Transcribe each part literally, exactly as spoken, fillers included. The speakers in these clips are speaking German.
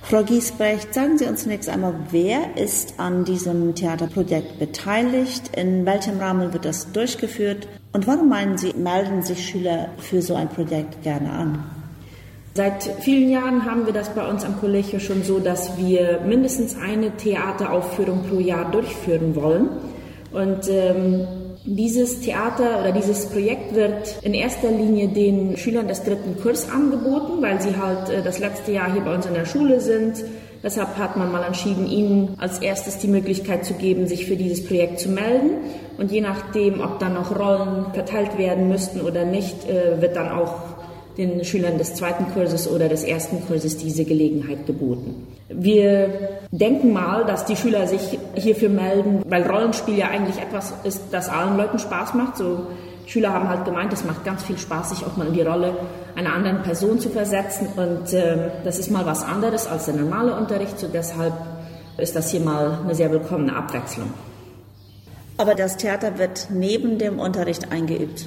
Frau Giesbrecht, sagen Sie uns zunächst einmal, wer ist an diesem Theaterprojekt beteiligt? In welchem Rahmen wird das durchgeführt? Und warum meinen Sie, melden sich Schüler für so ein Projekt gerne an? Seit vielen Jahren haben wir das bei uns am Kolleg schon so, dass wir mindestens eine Theateraufführung pro Jahr durchführen wollen. Und ähm, dieses Theater oder dieses Projekt wird in erster Linie den Schülern des dritten Kurs angeboten, weil sie halt äh, das letzte Jahr hier bei uns in der Schule sind. Deshalb hat man mal entschieden, ihnen als erstes die Möglichkeit zu geben, sich für dieses Projekt zu melden. Und je nachdem, ob dann noch Rollen verteilt werden müssten oder nicht, äh, wird dann auch den Schülern des zweiten Kurses oder des ersten Kurses diese Gelegenheit geboten. Wir denken mal, dass die Schüler sich hierfür melden, weil Rollenspiel ja eigentlich etwas ist, das allen Leuten Spaß macht. So, Schüler haben halt gemeint, es macht ganz viel Spaß, sich auch mal in die Rolle einer anderen Person zu versetzen. Und äh, das ist mal was anderes als der normale Unterricht. So deshalb ist das hier mal eine sehr willkommene Abwechslung. Aber das Theater wird neben dem Unterricht eingeübt?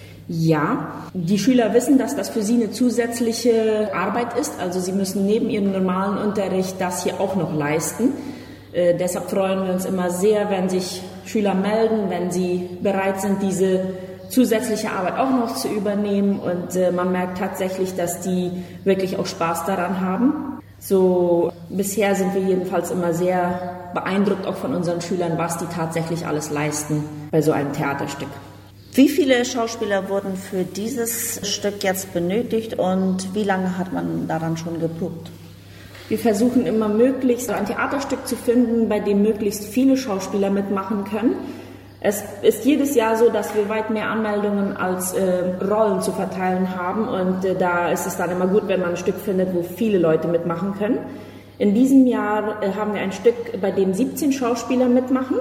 Ja, die Schüler wissen, dass das für sie eine zusätzliche Arbeit ist. Also sie müssen neben ihrem normalen Unterricht das hier auch noch leisten. Äh, deshalb freuen wir uns immer sehr, wenn sich Schüler melden, wenn sie bereit sind, diese zusätzliche Arbeit auch noch zu übernehmen. Und äh, man merkt tatsächlich, dass die wirklich auch Spaß daran haben. So bisher sind wir jedenfalls immer sehr beeindruckt auch von unseren Schülern, was die tatsächlich alles leisten bei so einem Theaterstück. Wie viele Schauspieler wurden für dieses Stück jetzt benötigt und wie lange hat man daran schon geprobt? Wir versuchen immer möglichst ein Theaterstück zu finden, bei dem möglichst viele Schauspieler mitmachen können. Es ist jedes Jahr so, dass wir weit mehr Anmeldungen als äh, Rollen zu verteilen haben und äh, da ist es dann immer gut, wenn man ein Stück findet, wo viele Leute mitmachen können. In diesem Jahr äh, haben wir ein Stück, bei dem siebzehn Schauspieler mitmachen.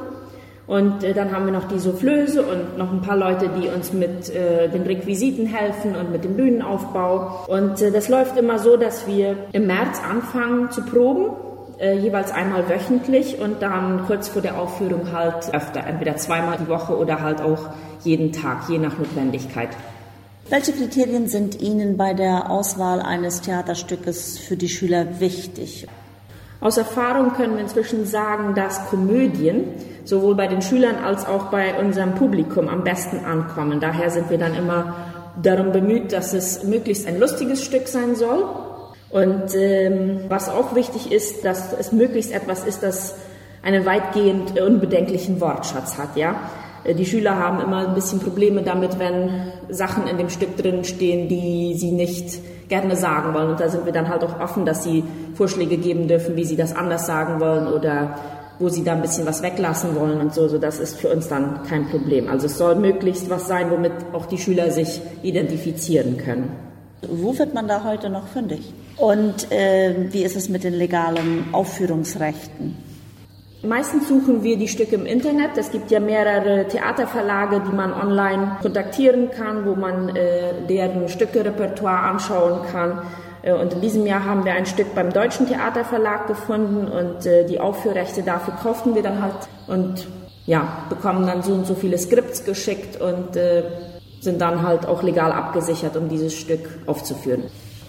Und äh, dann haben wir noch die Soufflöse und noch ein paar Leute, die uns mit äh, den Requisiten helfen und mit dem Bühnenaufbau. Und äh, das läuft immer so, dass wir im März anfangen zu proben, äh, jeweils einmal wöchentlich und dann kurz vor der Aufführung halt öfter, entweder zweimal die Woche oder halt auch jeden Tag, je nach Notwendigkeit. Welche Kriterien sind Ihnen bei der Auswahl eines Theaterstückes für die Schüler wichtig? Aus Erfahrung können wir inzwischen sagen, dass Komödien sowohl bei den Schülern als auch bei unserem Publikum am besten ankommen. Daher sind wir dann immer darum bemüht, dass es möglichst ein lustiges Stück sein soll. Und ähm, was auch wichtig ist, dass es möglichst etwas ist, das einen weitgehend unbedenklichen Wortschatz hat. Ja? Die Schüler haben immer ein bisschen Probleme damit, wenn Sachen in dem Stück drin stehen, die sie nicht gerne sagen wollen. Und da sind wir dann halt auch offen, dass sie Vorschläge geben dürfen, wie sie das anders sagen wollen oder wo sie da ein bisschen was weglassen wollen und so. So, das ist für uns dann kein Problem. Also es soll möglichst was sein, womit auch die Schüler sich identifizieren können. Wo wird man da heute noch fündig? Und äh, wie ist es mit den legalen Aufführungsrechten? Meistens suchen wir die Stücke im Internet. Es gibt ja mehrere Theaterverlage, die man online kontaktieren kann, wo man äh, deren Stückerepertoire anschauen kann. Äh, und in diesem Jahr haben wir ein Stück beim Deutschen Theaterverlag gefunden und äh, die Aufführrechte dafür kauften wir dann halt und ja, bekommen dann so und so viele Skripts geschickt und äh, sind dann halt auch legal abgesichert, um dieses Stück aufzuführen.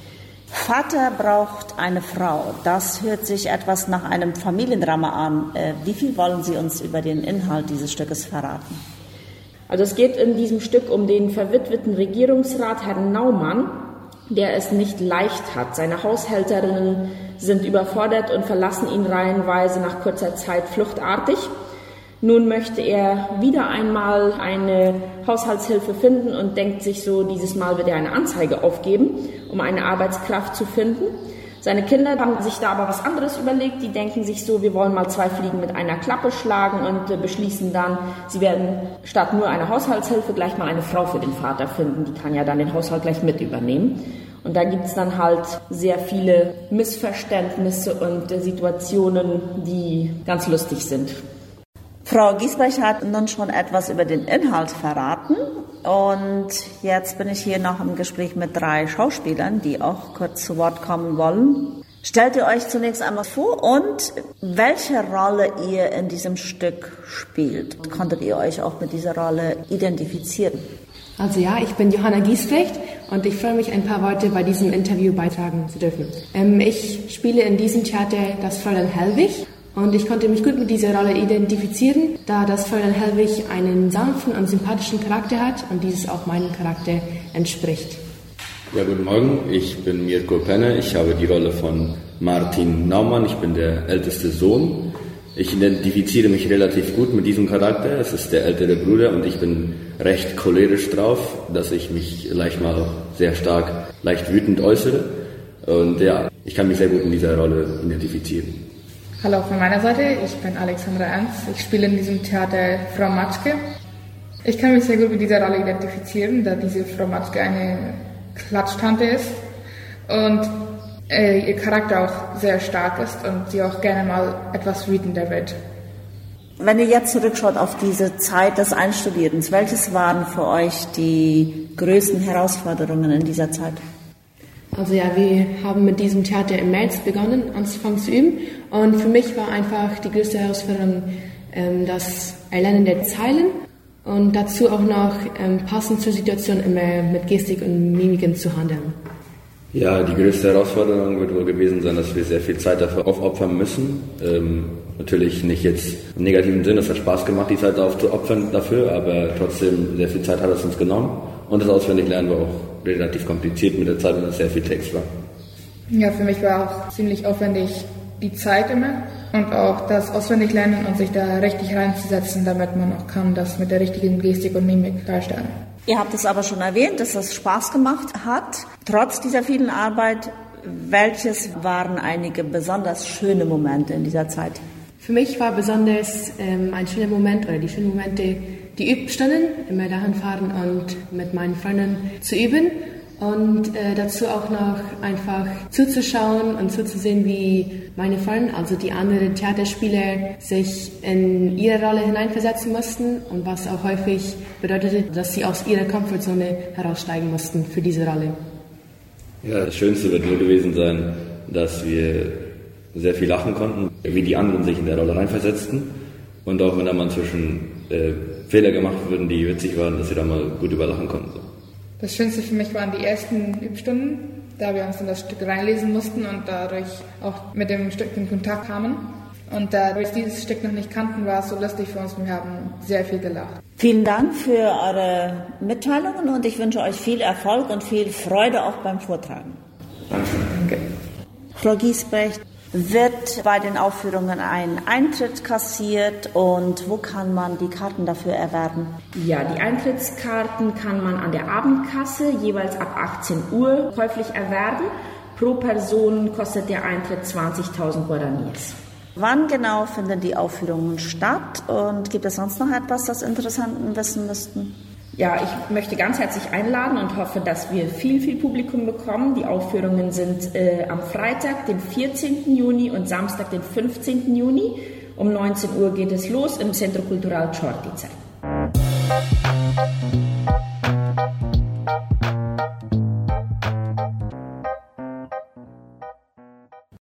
Vater braucht eine Frau. Das hört sich etwas nach einem Familiendrama an. Wie viel wollen Sie uns über den Inhalt dieses Stückes verraten? Also es geht in diesem Stück um den verwitweten Regierungsrat Herrn Naumann, der es nicht leicht hat. Seine Haushälterinnen sind überfordert und verlassen ihn reihenweise nach kurzer Zeit fluchtartig. Nun möchte er wieder einmal eine Haushaltshilfe finden und denkt sich so, dieses Mal wird er eine Anzeige aufgeben, um eine Arbeitskraft zu finden. Seine Kinder haben sich da aber was anderes überlegt. Die denken sich so, wir wollen mal zwei Fliegen mit einer Klappe schlagen und äh, beschließen dann, sie werden statt nur einer Haushaltshilfe gleich mal eine Frau für den Vater finden. Die kann ja dann den Haushalt gleich mit übernehmen. Und da gibt es dann halt sehr viele Missverständnisse und äh, Situationen, die ganz lustig sind. Frau Giesbrecht hat nun schon etwas über den Inhalt verraten und jetzt bin ich hier noch im Gespräch mit drei Schauspielern, die auch kurz zu Wort kommen wollen. Stellt ihr euch zunächst einmal vor und welche Rolle ihr in diesem Stück spielt. Konntet ihr euch auch mit dieser Rolle identifizieren? Also ja, ich bin Johanna Giesbrecht und ich freue mich, ein paar Worte bei diesem Interview beitragen zu dürfen. Ähm, ich spiele in diesem Theater das Fräulein Hellwig und ich konnte mich gut mit dieser Rolle identifizieren, da das Fräulein Hellwig einen sanften und sympathischen Charakter hat und dieses auch meinem Charakter entspricht. Ja, guten Morgen, ich bin Mirko Penner, ich habe die Rolle von Martin Naumann, ich bin der älteste Sohn. Ich identifiziere mich relativ gut mit diesem Charakter. Es ist der ältere Bruder und ich bin recht cholerisch drauf, dass ich mich leicht mal auch sehr stark, leicht wütend äußere. Und ja, ich kann mich sehr gut in dieser Rolle identifizieren. Hallo von meiner Seite, ich bin Alexandra Ernst. Ich spiele in diesem Theater Frau Matschke. Ich kann mich sehr gut mit dieser Rolle identifizieren, da diese Frau Matschke eine Klatschtante ist und äh, ihr Charakter auch sehr stark ist und sie auch gerne mal etwas wütender wird. Wenn ihr jetzt zurückschaut auf diese Zeit des Einstudierens, welches waren für euch die größten Herausforderungen in dieser Zeit? Also ja, wir haben mit diesem Theater im März begonnen, anzufangen zu üben und für mich war einfach die größte Herausforderung ähm, das Erlernen der Zeilen und dazu auch noch ähm, passend zur Situation immer mit Gestik und Mimiken zu handeln. Ja, die größte Herausforderung wird wohl gewesen sein, dass wir sehr viel Zeit dafür aufopfern müssen. Ähm, natürlich nicht jetzt im negativen Sinne, es hat Spaß gemacht, die Zeit aufzuopfern dafür, aber trotzdem sehr viel Zeit hat es uns genommen. Und das Auswendiglernen war auch relativ kompliziert mit der Zeit, weil es sehr viel Text war. Ja, für mich war auch ziemlich aufwendig die Zeit immer und auch das Auswendiglernen und sich da richtig reinzusetzen, damit man auch kann, das mit der richtigen Gestik und Mimik darstellen. Ihr habt es aber schon erwähnt, dass es Spaß gemacht hat. Trotz dieser vielen Arbeit, welches waren einige besonders schöne Momente in dieser Zeit? Für mich war besonders ähm, ein schöner Moment oder die schönen Momente, die Übstunden, immer dahin fahren und mit meinen Freunden zu üben und äh, dazu auch noch einfach zuzuschauen und zuzusehen, wie meine Freunde, also die anderen Theaterspieler, sich in ihre Rolle hineinversetzen mussten und was auch häufig bedeutete, dass sie aus ihrer Komfortzone heraussteigen mussten für diese Rolle. Ja, das Schönste wird nur gewesen sein, dass wir sehr viel lachen konnten, wie die anderen sich in der Rolle reinversetzten und auch wenn da mal zwischen äh, Fehler gemacht wurden, die witzig waren, dass wir da mal gut überlachen konnten. So. Das Schönste für mich waren die ersten Übstunden, da wir uns in das Stück reinlesen mussten und dadurch auch mit dem Stück in Kontakt kamen. Und da wir dieses Stück noch nicht kannten, war es so lustig für uns und wir haben sehr viel gelacht. Vielen Dank für eure Mitteilungen und ich wünsche euch viel Erfolg und viel Freude auch beim Vortragen. Danke. Danke. Frau Giesbrecht, wird bei den Aufführungen ein Eintritt kassiert und wo kann man die Karten dafür erwerben? Ja, die Eintrittskarten kann man an der Abendkasse jeweils ab achtzehn Uhr käuflich erwerben. Pro Person kostet der Eintritt zwanzigtausend Guaraníes. Wann genau finden die Aufführungen statt und gibt es sonst noch etwas, das Interessenten wissen müssten? Ja, ich möchte ganz herzlich einladen und hoffe, dass wir viel, viel Publikum bekommen. Die Aufführungen sind äh, am Freitag, den vierzehnten Juni und Samstag, den fünfzehnten Juni. Um neunzehn Uhr geht es los im Centro Cultural Chortice.